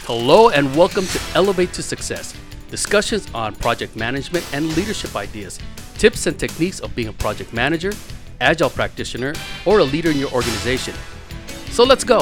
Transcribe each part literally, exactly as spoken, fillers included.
Hello and welcome to Elevate to Success, discussions on project management and leadership ideas, tips and techniques of being a project manager, agile practitioner, or a leader in your organization. So let's go.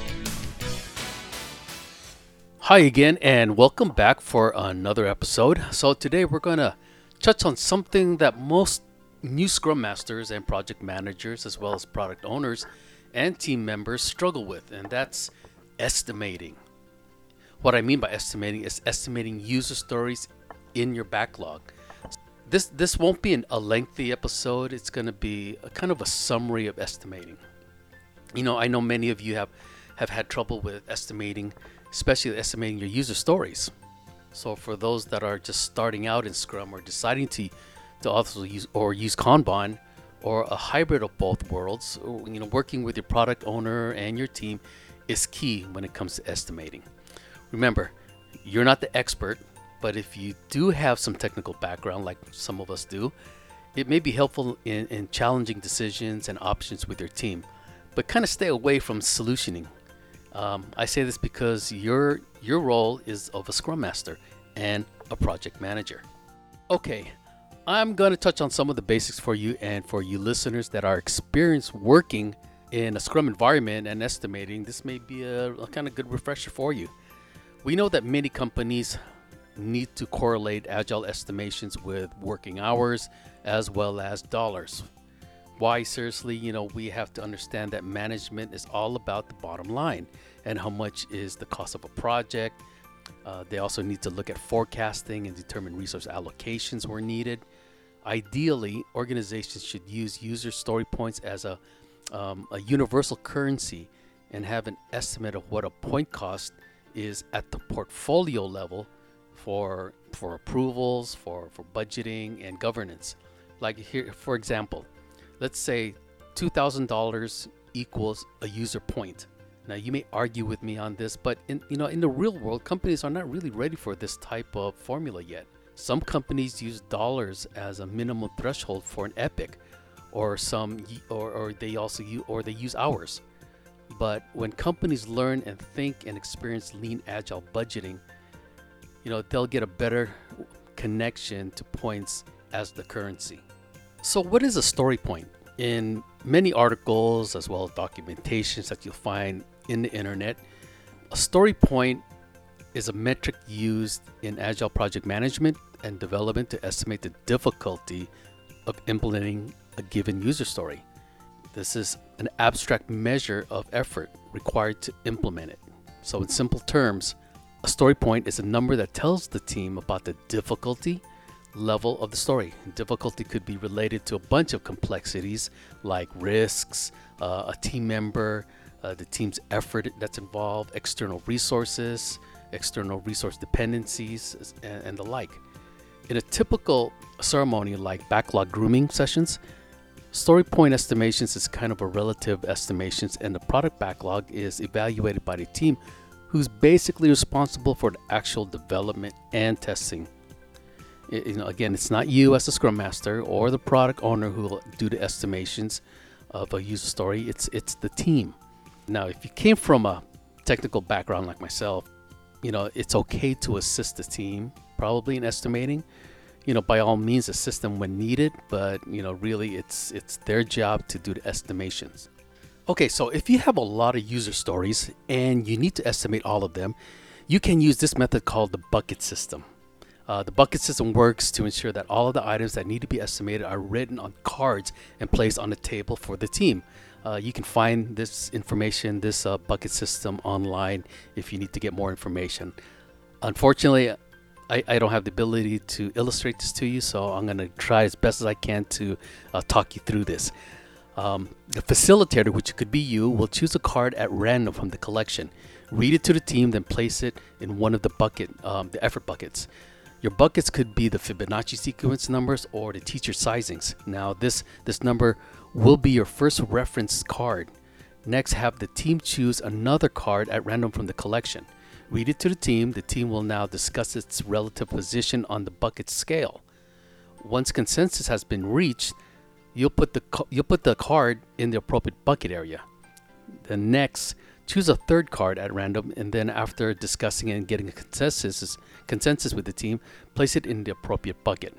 Hi again and welcome back for another episode. So today we're going to touch on something that most new Scrum Masters and project managers, as well as product owners and team members, struggle with, and that's estimating. What I mean by estimating is estimating user stories in your backlog. This this won't be an, a lengthy episode. It's going to be a kind of a summary of estimating. You know, I know many of you have, have had trouble with estimating, especially estimating your user stories. So for those that are just starting out in Scrum or deciding to to also use or use Kanban or a hybrid of both worlds, you know, working with your product owner and your team is key when it comes to estimating. Remember, you're not the expert, but if you do have some technical background like some of us do, it may be helpful in, in challenging decisions and options with your team, but kind of stay away from solutioning. Um, I say this because your your role is of a Scrum Master and a project manager. Okay, I'm going to touch on some of the basics for you and for you listeners that are experienced working in a Scrum environment and estimating. This may be a, a kind of good refresher for you. We know that many companies need to correlate agile estimations with working hours as well as dollars. Why? Seriously, you know, we have to understand that management is all about the bottom line and how much is the cost of a project. Uh, they also need to look at forecasting and determine resource allocations where needed. Ideally, organizations should use user story points as a, um, a universal currency and have an estimate of what a point cost is at the portfolio level for for approvals, for, for budgeting and governance. Like here, for example, let's say two thousand dollars equals a user point. Now you may argue with me on this, but in you know in the real world, companies are not really ready for this type of formula yet. Some companies use dollars as a minimum threshold for an epic, or some or, or they also use or they use hours. But when companies learn and think and experience lean agile budgeting, you know, they'll get a better connection to points as the currency. So what is a story point? In many articles as well as documentations that you'll find in the internet, a story point is a metric used in agile project management and development to estimate the difficulty of implementing a given user story. This is an abstract measure of effort required to implement it. So in simple terms, a story point is a number that tells the team about the difficulty level of the story. Difficulty could be related to a bunch of complexities like risks, uh, a team member, uh, the team's effort that's involved, external resources, external resource dependencies, and, and the like. In a typical ceremony like backlog grooming sessions, story point estimations is kind of a relative estimations, and the product backlog is evaluated by the team who's basically responsible for the actual development and testing. It, you know, again, it's not you as a Scrum Master or the product owner who will do the estimations of a user story. It's it's the team. Now, if you came from a technical background like myself, you know, it's okay to assist the team probably in estimating. You know, by all means, assist them when needed, but you know, really, it's it's their job to do the estimations. Okay, so if you have a lot of user stories and you need to estimate all of them, you can use this method called the bucket system. Uh, the bucket system works to ensure that all of the items that need to be estimated are written on cards and placed on the table for the team. Uh, you can find this information, this uh, bucket system online if you need to get more information. Unfortunately, I, I don't have the ability to illustrate this to you, so I'm going to try as best as I can to uh, talk you through this. Um, the facilitator, which could be you, will choose a card at random from the collection, read it to the team, then place it in one of the bucket, um, the effort buckets. Your buckets could be the Fibonacci sequence numbers or the teacher sizings. Now, this this number will be your first reference card. Next, have the team choose another card at random from the collection. Read it to the team. The team will now discuss its relative position on the bucket scale. Once consensus has been reached, you'll put the you'll put the card in the appropriate bucket area. Then next, Choose a third card at random, and then after discussing and getting a consensus, consensus with the team, place it in the appropriate bucket.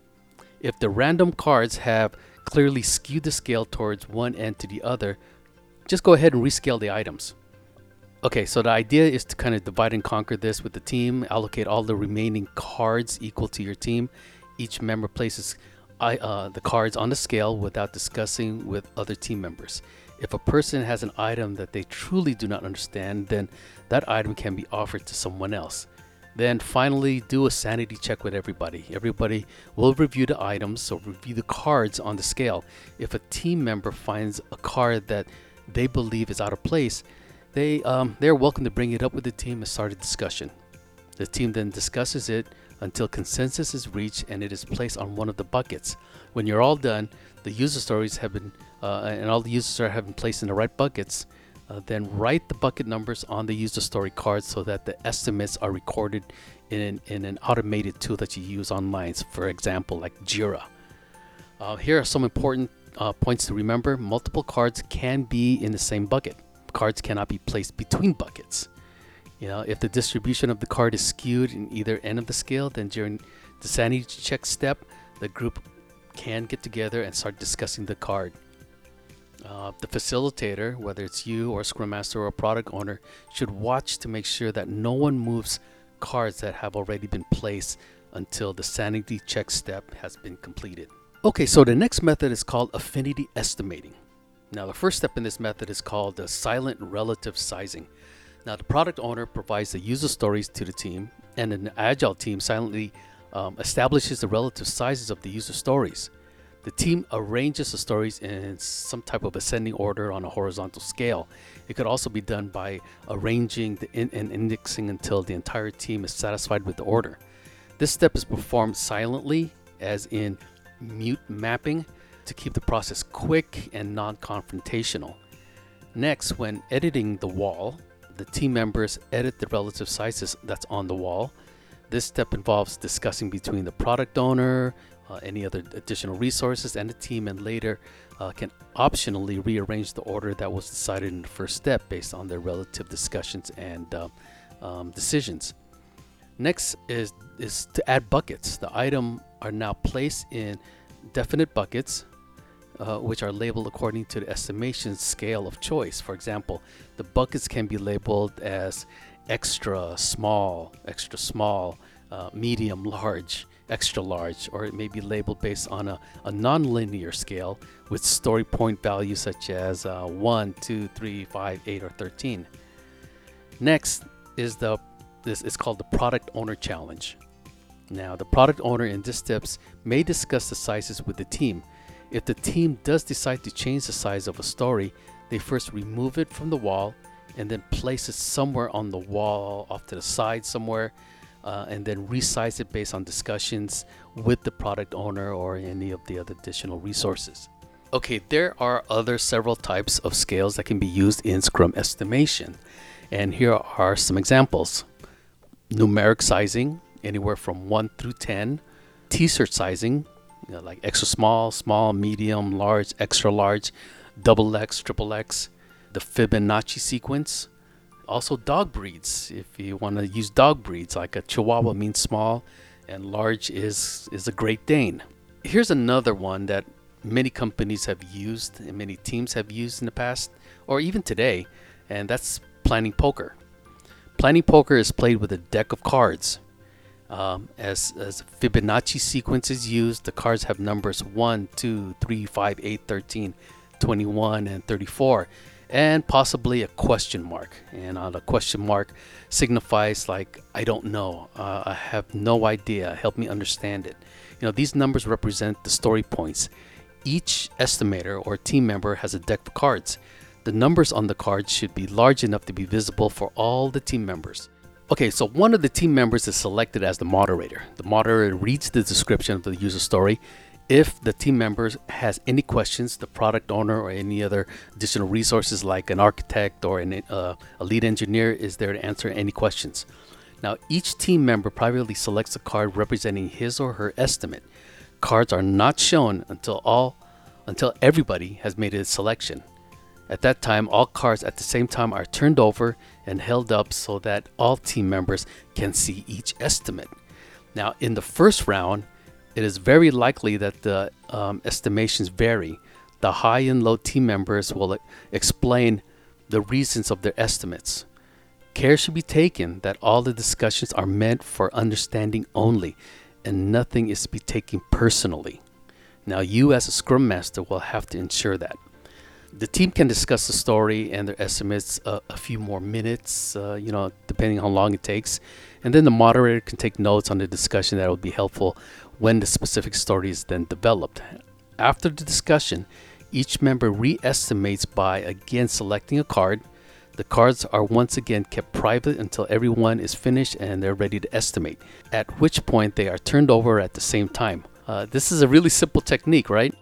If the random cards have clearly skewed the scale towards one end to the other, just go ahead and rescale the items. Okay, so the idea is to kind of divide and conquer this with the team, allocate all the remaining cards equal to your team. Each member places uh, the cards on the scale without discussing with other team members. If a person has an item that they truly do not understand, then that item can be offered to someone else. Then finally, do a sanity check with everybody. Everybody will review the items, so review the cards on the scale. If a team member finds a card that they believe is out of place, they, um, they're welcome to bring it up with the team and start a discussion. The team then discusses it until consensus is reached and it is placed on one of the buckets. When you're all done, the user stories have been, uh, and all the users are have been placed in the right buckets. Uh, then write the bucket numbers on the user story cards so that the estimates are recorded in an, in an automated tool that you use online, for example, like Jira. Uh, here are some important uh, points to remember. Multiple cards can be in the same bucket. Cards cannot be placed between buckets. You know, if the distribution of the card is skewed in either end of the scale, then during the sanity check step, the group can get together and start discussing the card. Uh, the facilitator, whether it's you or a Scrum Master or a product owner, should watch to make sure that no one moves cards that have already been placed until the sanity check step has been completed. Okay, so the next method is called affinity estimating. Now, the first step in this method is called the silent relative sizing. Now, the product owner provides the user stories to the team, and an agile team silently um, establishes the relative sizes of the user stories. The team arranges the stories in some type of ascending order on a horizontal scale. It could also be done by arranging the in and indexing until the entire team is satisfied with the order. This step is performed silently, as in mute mapping, to keep the process quick and non-confrontational. Next, when editing the wall, the team members edit the relative sizes that's on the wall. This step involves discussing between the product owner, Uh, any other additional resources, and the team, and later uh, can optionally rearrange the order that was decided in the first step based on their relative discussions and uh, um, decisions. Next is is to add buckets. The items are now placed in definite buckets, uh, which are labeled according to the estimation scale of choice. For example, the buckets can be labeled as extra small, extra small, uh, medium, large, extra large, or it may be labeled based on a, a non-linear scale with story point values such as uh, one, two, three, five, eight, or thirteen. Next is the this is called the product owner challenge. Now, the product owner in these steps may discuss the sizes with the team. If the team does decide to change the size of a story, they first remove it from the wall and then place it somewhere on the wall, off to the side somewhere, uh, and then resize it based on discussions with the product owner or any of the other additional resources. Okay, there are other several types of scales that can be used in Scrum estimation, and here are some examples. Numeric sizing, anywhere from one through ten. T-shirt sizing, you know, like extra small, small, medium, large, extra large, double X, triple X. The Fibonacci sequence. Also dog breeds, if you want to use dog breeds, like a Chihuahua means small and large is is a Great Dane. Here's another one that many companies have used and many teams have used in the past or even today, and that's planning poker. Planning poker is played with a deck of cards. Um, as, as Fibonacci sequence is used, the cards have numbers one, two, three, five, eight, thirteen, twenty-one, and thirty-four, and possibly a question mark. And uh, the question mark signifies like, I don't know, uh, I have no idea, help me understand it. You know, these numbers represent the story points. Each estimator or team member has a deck of cards. The numbers on the cards should be large enough to be visible for all the team members. Okay, so one of the team members is selected as the moderator. The moderator reads the description of the user story. If the team member has any questions, the product owner or any other additional resources like an architect or an, uh, a lead engineer is there to answer any questions. Now, each team member privately selects a card representing his or her estimate. Cards are not shown until all, until everybody has made a selection. At that time, all cards at the same time are turned over and held up so that all team members can see each estimate. Now, in the first round, it is very likely that the um, estimations vary. The high and low team members will explain the reasons of their estimates. Care should be taken that all the discussions are meant for understanding only, and nothing is to be taken personally. Now, you as a Scrum Master will have to ensure that. The team can discuss the story and their estimates a, a few more minutes, uh, you know, depending on how long it takes. And then the moderator can take notes on the discussion that will be helpful when the specific story is then developed. After the discussion, each member re-estimates by again selecting a card. The cards are once again kept private until everyone is finished and they're ready to estimate, at which point they are turned over at the same time. Uh, this is a really simple technique, right?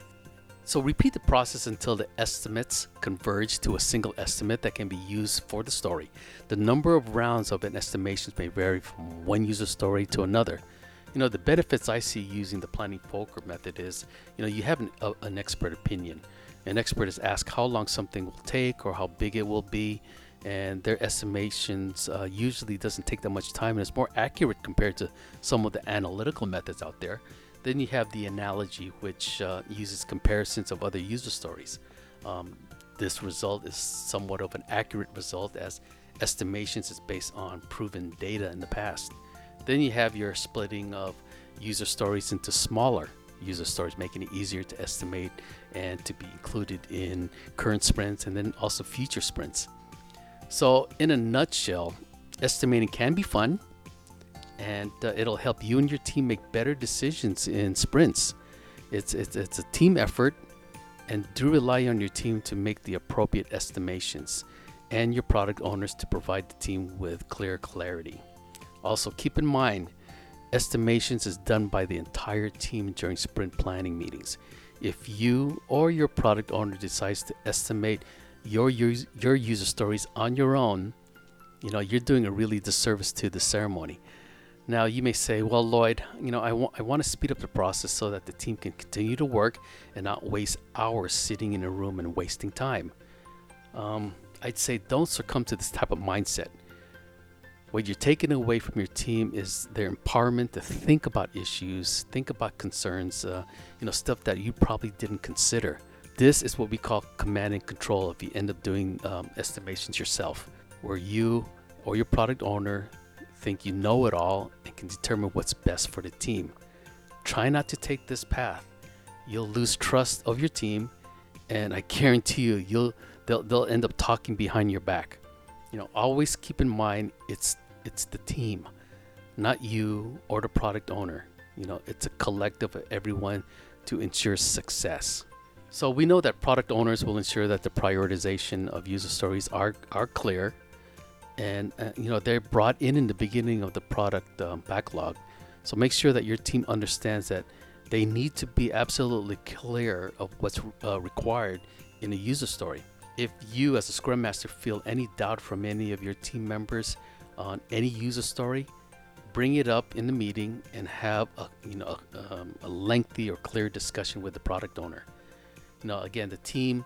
So repeat the process until the estimates converge to a single estimate that can be used for the story. The number of rounds of an estimation may vary from one user story to another. You know, the benefits I see using the planning poker method is, you know, you have an, a, an expert opinion. An expert is asked how long something will take or how big it will be, and their estimations uh, usually doesn't take that much time and it's more accurate compared to some of the analytical methods out there. Then you have the analogy, which uh, uses comparisons of other user stories. Um, this result is somewhat of an accurate result as estimations is based on proven data in the past. Then you have your splitting of user stories into smaller user stories, making it easier to estimate and to be included in current sprints and then also future sprints. So in a nutshell, estimating can be fun, and uh, it'll help you and your team make better decisions in sprints. It's, it's, it's a team effort, and do rely on your team to make the appropriate estimations and your product owners to provide the team with clear clarity. Also, keep in mind, estimations is done by the entire team during sprint planning meetings. If you or your product owner decides to estimate your, use, your user stories on your own, you know, you're doing a really disservice to the ceremony. Now, you may say, well, Lloyd, you know, I want I want to speed up the process so that the team can continue to work and not waste hours sitting in a room and wasting time. Um, I'd say don't succumb to this type of mindset. What you're taking away from your team is their empowerment to think about issues, think about concerns, uh, you know, stuff that you probably didn't consider. This is what we call command and control if you end up doing um, estimations yourself, where you or your product owner think you know it all and can determine what's best for the team. Try not to take this path. You'll lose trust of your team, and I guarantee you, you'll they'll they'll end up talking behind your back. You know, always keep in mind it's it's the team, not you or the product owner. You know, it's a collective of everyone to ensure success. So we know that product owners will ensure that the prioritization of user stories are are clear. And, uh, you know, they're brought in in the beginning of the product um, backlog. So make sure that your team understands that they need to be absolutely clear of what's uh, required in a user story. If you as a Scrum Master feel any doubt from any of your team members on any user story, bring it up in the meeting and have a, you know, a, um, a lengthy or clear discussion with the product owner. You know, again, the team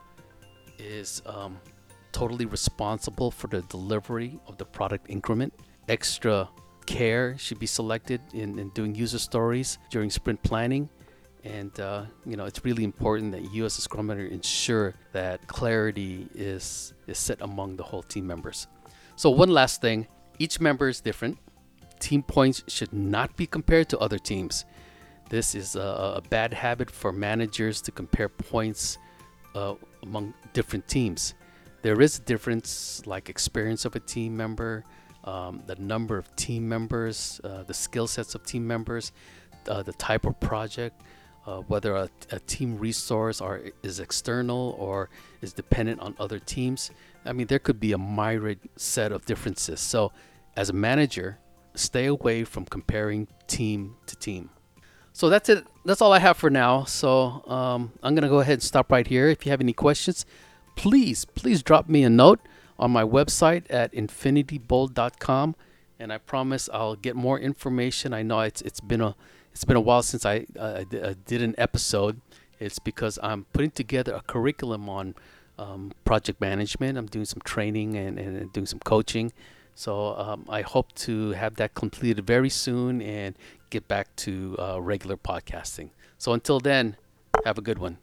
is um, totally responsible for the delivery of the product increment. Extra care should be selected in, in doing user stories during sprint planning. And, uh, you know, it's really important that you as a Scrum Master ensure that clarity is, is set among the whole team members. So one last thing, each member is different. Team points should not be compared to other teams. This is a, a bad habit for managers to compare points uh, among different teams. There is a difference, like experience of a team member, um, the number of team members, uh, the skill sets of team members, uh, the type of project, uh, whether a, a team resource are, is external or is dependent on other teams. I mean, there could be a myriad set of differences. So as a manager, stay away from comparing team to team. So that's it. That's all I have for now. So um, I'm going to go ahead and stop right here. If you have any questions, please, please drop me a note on my website at infinity bold dot com, and I promise I'll get more information. I know it's it's been a it's been a while since I, uh, I did an episode. It's because I'm putting together a curriculum on um, project management. I'm doing some training and, and doing some coaching. So um, I hope to have that completed very soon and get back to uh, regular podcasting. So until then, have a good one.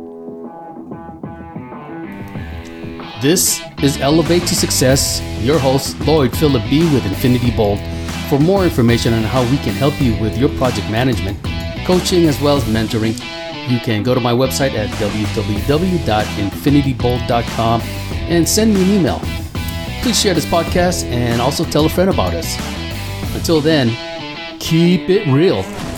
This is Elevate to Success. Your host, Lloyd Phillip B. with Infinity Bold. For more information on how we can help you with your project management, coaching, as well as mentoring, you can go to my website at w w w dot infinity bold dot com and send me an email. Please share this podcast and also tell a friend about us. Until then, keep it real.